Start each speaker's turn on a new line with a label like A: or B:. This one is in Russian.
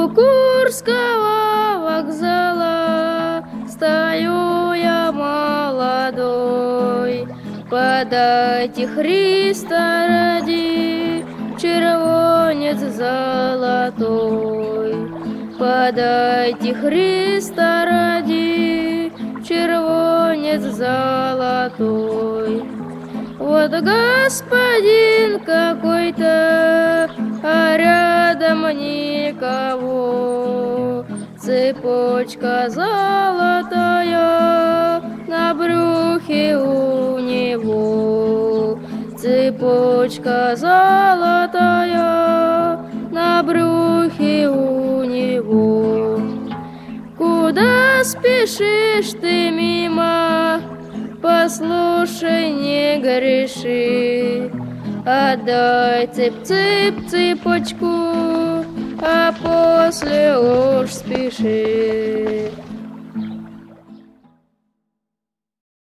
A: У Курского вокзала стою я молодой. Подайте Христа ради, червонец золотой. Подайте Христа ради, червонец золотой. Вот господин какой-то, а рядом никого. Цепочка золотая на брюхе у него. Цепочка золотая на брюхе у него. Куда спешишь ты мимо? Послушай, не греши. Отдай цепочку, а после уж спеши.